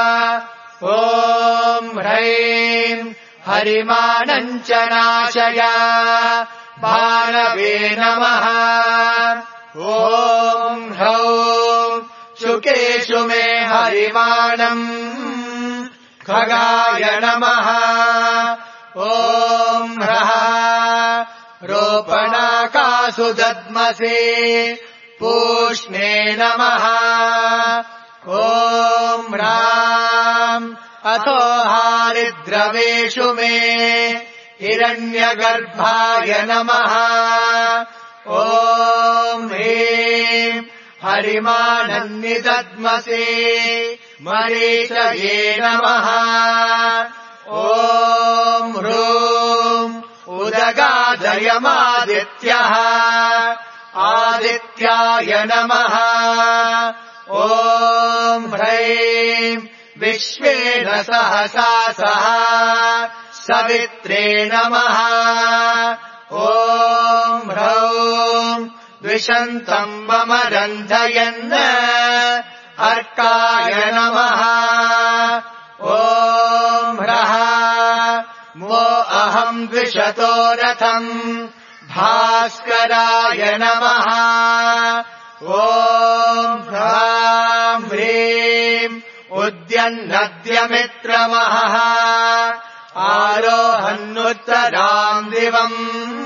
ॐ ह्रैम् हरिमाणम् च नाशय भानवे नमः ॐ ह्रौम् शुकेषु मे हरिमाणम् खगाय नमः ॐ ह्रः रोपणाकासु दद्मसे पूष्णे नमः ॐ ह्राम् अथो हारिद्रवेषु मे हिरण्यगर्भाय नमः ॐ ह्रीम् हरिमाणन्निदद्मसे मरीचये नमः ॐ ह्रूम् उदगादयमादित्यः आदित्याय नमः ॐ ह्रैम् विश्वेन सहसा सह सवित्रे नमः ॐ ह्रौम् द्विषन्तम् मम रन्धयन् अर्काय नमः ॐ ह्रः मो अहम् द्विषतो रथम् भास्कराय नमः ॐ ह्राम् ह्रीम् उद्यन्नद्यमित्रमहः आरोहन्नुत्तराम् दिवम्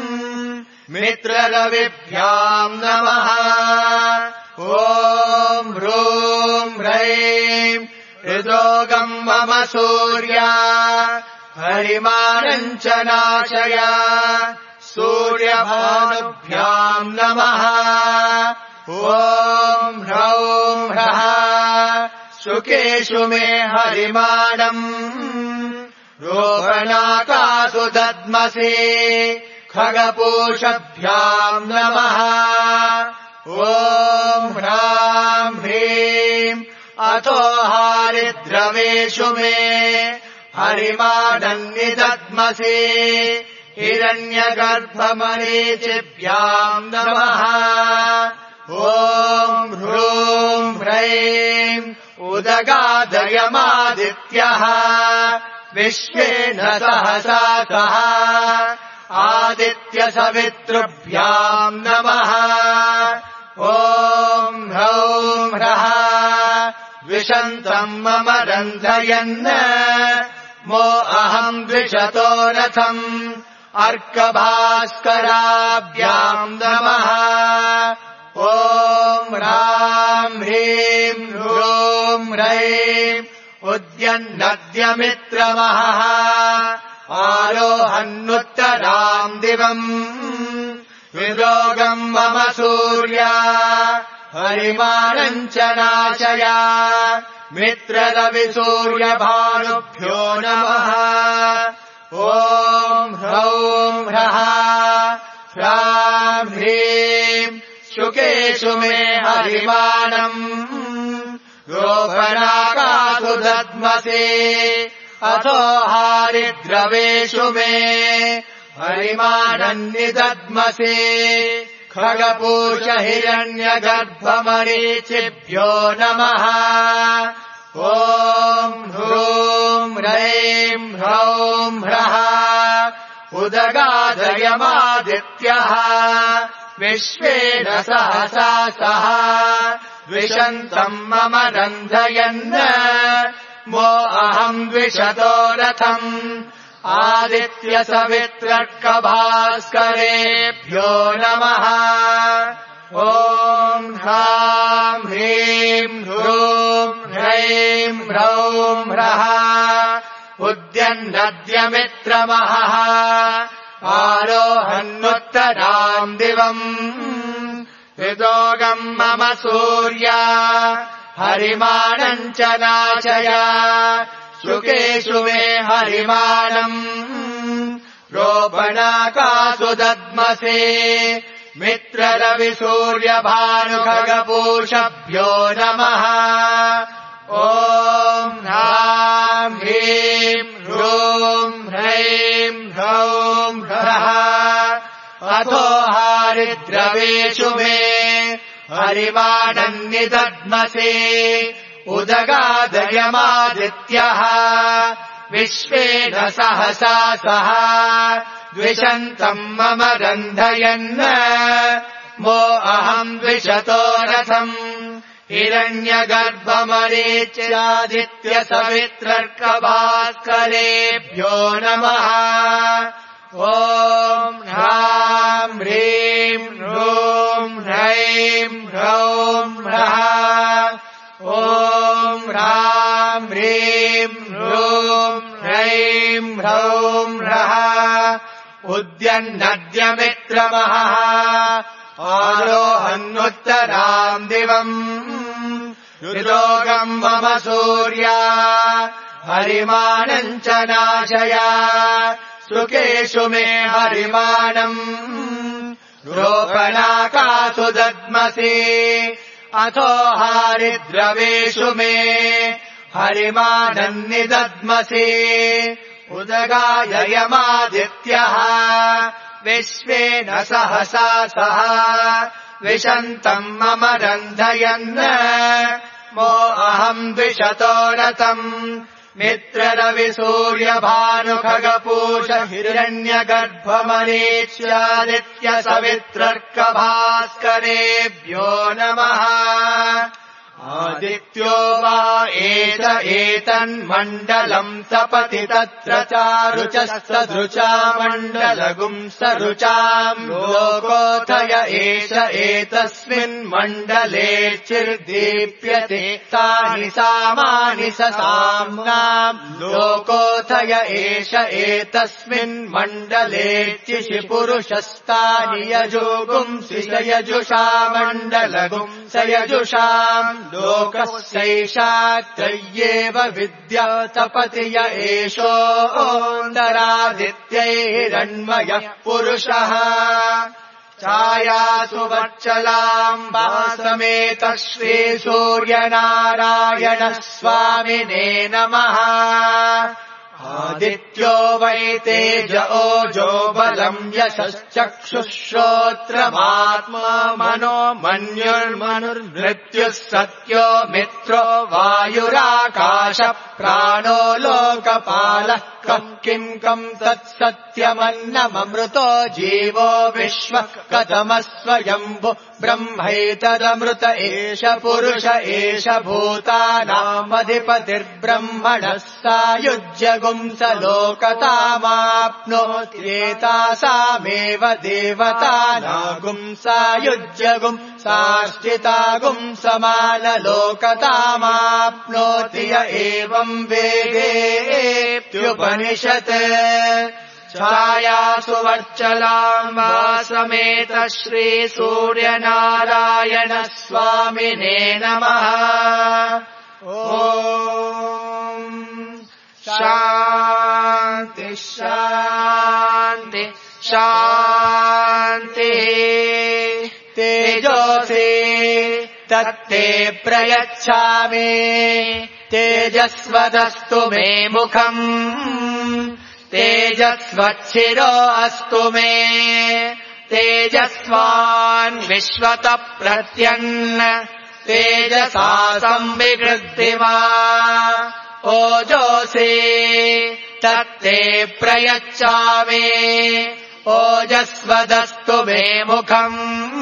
मित्ररविभ्याम् नमः ॐ ह्रूम् ह्रैम् हृदोगम् मम सूर्या हरिमाणम् च नाशय सूर्यभानुभ्याम् नमः ॐ ह्रौम् ह्रः शुकेषु मे हरिमाणम् रोपणाकासु दद्मसे खगपूषभ्याम् नमः ॐ ह्राम् ह्रीम् अथो हारिद्रवेषु मे हरिमाणन्निदद्मसे हिरण्यगर्भमरीचिभ्याम् नमः ॐ ह्रूम् ह्रैम् उदगादयमादित्यः विश्वेन सहसा सह आदित्यसवितृभ्याम् नमः ॐ ह्रौम् ह्रः द्विषन्तम् मम रन्धयन् मो अहम् द्विषतो रथम् अर्कभास्कराभ्याम् नमः ॐ ह्राम् ह्रीम् ह्रूम् ह्रैम् उद्यन्नद्यमित्रमहः आरोहन्नुत्तराम् दिवम् विरोगम् मम सूर्या हरिमाणम् च नाशय मित्ररविसूर्यभानुभ्यो नमः ॐ ह्रौम् ह्रः ह्राम् ह्रीम् शुकेषु मे हरिमाणम् रोपणाकासु दद्मसे अथो हारिद्रवेषु मे हरिमाणन्निदद्मसे खगपूष हिरण्यगर्भमरीचिभ्यो नमः ॐ ह्रूम् ह्रैम् ह्रौम् ह्रः उदगादयमादित्यः विश्वेन सहसा सह द्विषन्तम् मम रन्धयन् मो अहम् द्विषतो रथम् आदित्यसवित्रर्कभास्करेभ्यो नमः ॐ ह्राम् ह्रीम् ह्रूम् ह्रैम् ह्रौम् ह्रः उद्यन्नद्यमित्रमहः आरोहन्नुत्तराम् दिवम् हृदोगम् मम सूर्या हरिमाणम् च नाशय शुकेषु मे हरिमाणम् रोपणाकासु दद्मसे मित्ररविसूर्यभानुखगपूषभ्यो नमः ॐ ह्रां ह्रीं ह्रूं ह्रैं ह्रौं ह्रः अथो हारिद्रवेषु मे हरिवाणन्निदध्मसे उदगादयमादित्यः विश्वेन सहसा सह द्विषन्तम् मम रन्धयन् मो अहम् द्विषतो रथम् हिरण्यगर्भमरीच्यादित्यसवित्रर्कभास्करेभ्यो नमः ॐ ह्रां ह्रीं ह्रूं ह्रैं ह्रौं ह्रः ॐ ह्रां ह्रीं ह्रूं ह्रैं ह्रौं ह्रः उद्यन्नद्यमित्रमः आरोहन्नुत्तराम् दिवम् रुद्रोगम् मम सूर्या हरिमानम् च नाशय सुकेषु मे हरिमानम् रोपणाकासु दद्मसि अथो हारिद्रवेषु मे हरिमानम् निदद्मसि उदगाययमादित्यः विश्वेन सहसा सह विशन्तम् मम रन्धयन् मो अहम् द्विषतो रथम् मित्ररविसूर्यभानुखगपूष हिरण्यगर्भमरीच्यादित्यसवित्रर्कभास्करेभ्यो नमः आदित्यो वा एष एतन्मण्डलम् तपति तत्र चारुचः सदृचा मण्डलगुम् सरुचाम् लोकोऽथय एष एतस्मिन्मण्डले चिर्दीप्यते तानि सामानि ससाम्नाम् लोकोऽथय एष एतस्मिन्मण्डले चिषि पुरुषस्तानि यजुगुंसि स यजुषा मण्डलगुम् स यजुषाम् लोकस्यैषात्रय्येव विद्या तपति य एषोऽन्तरादित्यैरण्मयः पुरुषः छायासु वच्चलाम् वासमेत श्रीसूर्यनारायणः स्वामिने नमः आदित्यो वै तेज ओजो बलम् यशश्चक्षुः श्रोत्रमात्मा मनो मन्युर्मनुर्मृत्युः सत्यो मित्रो वायुराकाश प्राणो लोकपालः कम् किम् कम् तत्सत्यमन्नममृतो जीवो विश्वः कथमस्वयम्भु ब्रह्मैतदमृत एष पुरुष एष भूतानामधिपतिर्ब्रह्मणः सायुज्यगुंस लोकतामाप्नोत्येतासामेव देवतानागुम् सायुज्यगुम् साश्चितागुम् समानलोकतामाप्नोति य एवम् वेदेत्युपनिषत् छायासु वर्चलाम् वासमेत श्रीसूर्यनारायणः स्वामिने नमः ॐ शान्ति शान्ति शान्तिः तेजोसि तत्ते प्रयच्छामि तेजस्वदस्तु मे मुखम् तेजस्वच्छिरो अस्तु मे तेजस्वान् विश्वतः प्रत्यन् तेजसा संविवृद्धिमा ओजोषि तत्ते प्रयच्छामि ओजस्वदस्तु मे मुखम्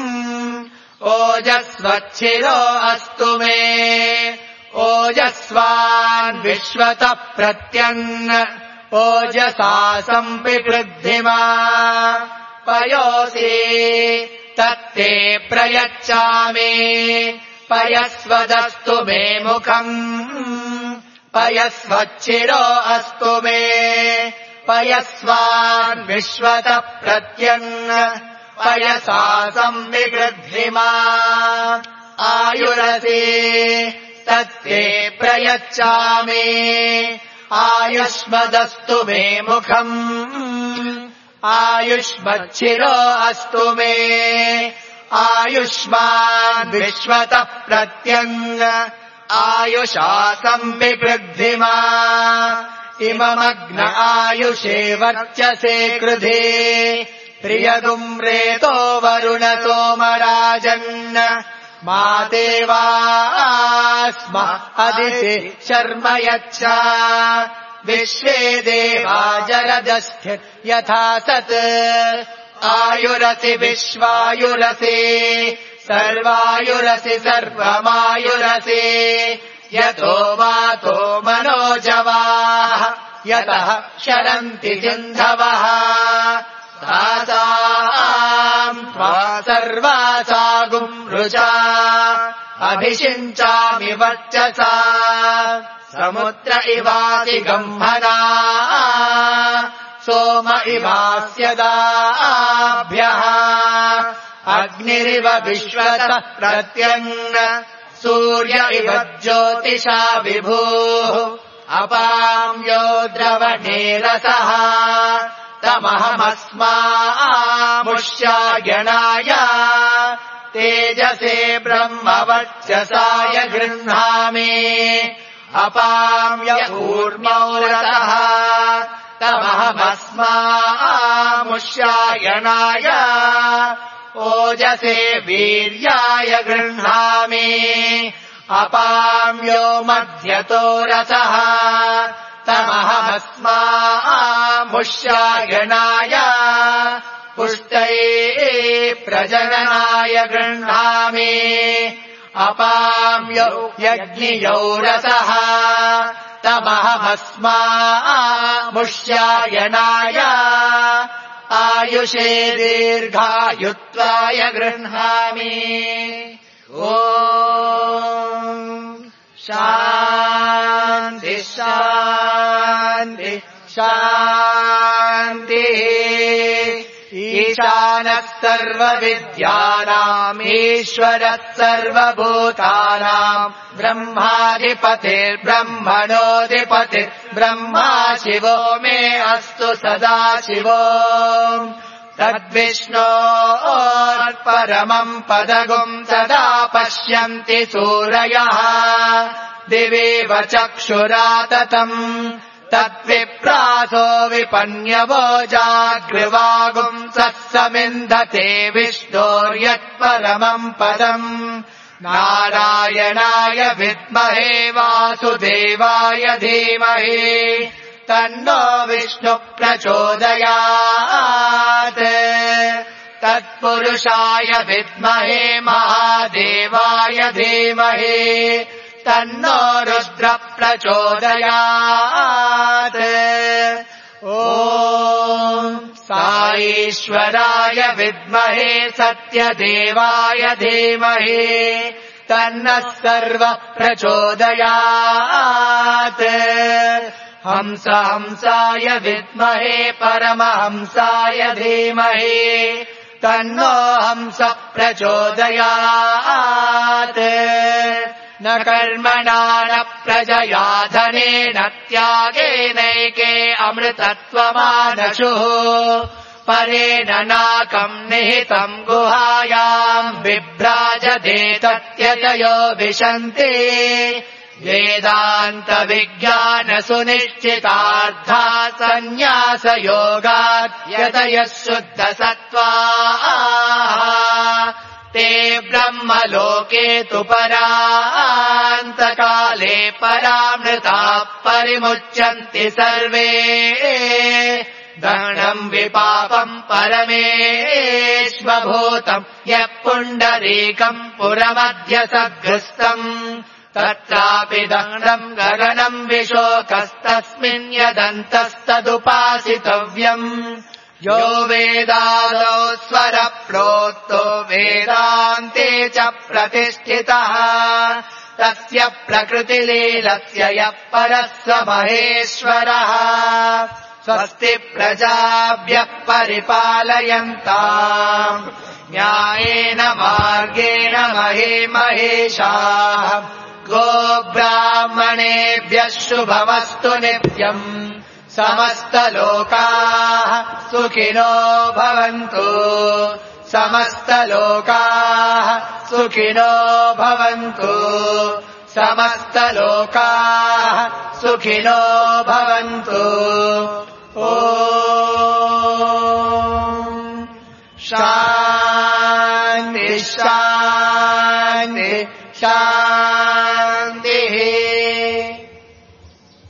ओजस्वच्छिरो अस्तु मे ओजस्वान् विश्वतः प्रत्यन् ओजसा संविवृद्धिमा पयोषि तत्ते प्रयच्छामि पयस्वदस्तु मे मुखम् पयस्वच्छिरो अस्तु मे पयस्वान् विश्वतः प्रत्यन् पयसा संविवृद्धिमा आयुरसि तत्ते प्रयच्छामि आयुष्मदस्तु मे मुखम् आयुष्मच्छिरो अस्तु मे आयुष्मान् विश्वतः प्रत्यन् आयुषा संविवृद्धिमा इममग्न आयुषे वर्चसे कृधे प्रियदुम्रेतो वरुण सोमराजन् मातेवास्म अदिति शर्म यच्छ विश्वे देवा जलदस्थिर यथा सत् आयुरसि विश्वायुरसि सर्वायुरसि सर्वमायुरसि यतो वातो मनोजवाः यतः शरन्ति सिन्धवः तासाम् त्वा सर्वासागुम् रुचा अभिषिञ्चामि वर्चसा समुद्र इवासि गम्भना सोम इवास्यदाभ्यः अग्निरिव विश्वतः प्रत्यङ्ग सूर्य इव ज्योतिषा विभुः अपाम्यो द्रवणे रसः तमहमस्मामुष्यायणाय तेजसे ब्रह्मवर्चसाय गृह्णामि अपाम्य ऊर्मौ रसः तमहमस्मामुष्यायणाय ओजसे वीर्याय गृह्णामि अपाम्यो मध्यतो रसः तमहमस्मामुष्यायणाय पुष्टये प्रजननाय गृह्णामि अपाम्यो यज्ञियो रसः तमहमस्मामुष्यायणाय आयुषे दीर्घायुत्वाय गृह्णामि ॐ शान्ति शान्ति शान्तिः ईशानः सर्वविद्यानाम् ईश्वरः सर्वभूतानाम् ब्रह्माधिपतिर्ब्रह्मणोऽधिपतिर्ब्रह्मा शिवो मे अस्तु सदा शिवो तद्विष्णोर्परमम् पदगुम् सदा पश्यन्ति सूरयः दिवेव चक्षुराततम् तद्विप्रासो विपन्यवो जागृवागुम् सत्समिन्धते विष्णोर्यत्परमम् पदम् नारायणाय विद्महे वासुदेवाय धीमहि तन्नो विष्णु प्रचोदयात् तत्पुरुषाय विद्महे महादेवाय धीमहि तन्नो रुद्र प्रचोदयात् ॐ साईश्वराय विद्महे सत्यदेवाय धीमहि तन्नः सर्व प्रचोदयात् हंस हंसाय विद्महे परमहंसाय धीमहि तन्नो हंस प्रचोदयात् न कर्मणा न प्रजया धनेन त्यागेनैके अमृतत्वमानशुः परेण नाकम् निहितम् गुहायाम् बिभ्राजते तत्यतयो विशन्ति वेदान्तविज्ञानसुनिश्चितार्था सन्न्यासयोगात् यतयः शुद्धसत्त्वाः ते ब्रह्मलोके तु परान्तकाले परामृताः परिमुच्यन्ति सर्वे दहनम् विपापम् परमेश्वभूतम् यः पुण्डरीकम् पुरमध्यसग्रस्तम् तत्रापि दहनम् गगनम् विशोकस्तस्मिन् यदन्तस्तदुपासितव्यम् यो वेदादौ स्वर प्रोक्तो वेदान्ते च प्रतिष्ठितः तस्य प्रकृतिलीलस्य यः परः स महेश्वरः स्वस्ति प्रजाभ्यः परिपालयन्ताम् न्यायेन मार्गेण महे महेशाः गोब्राह्मणेभ्यः शुभमस्तु नित्यम् समस्तलोकाः सुखिनो भवन्तु समस्तलोकाः सुखिनो भवन्तु समस्तलोकाः सुखिनो भवन्तु। ॐ शान्ति शान्ति शान्ति।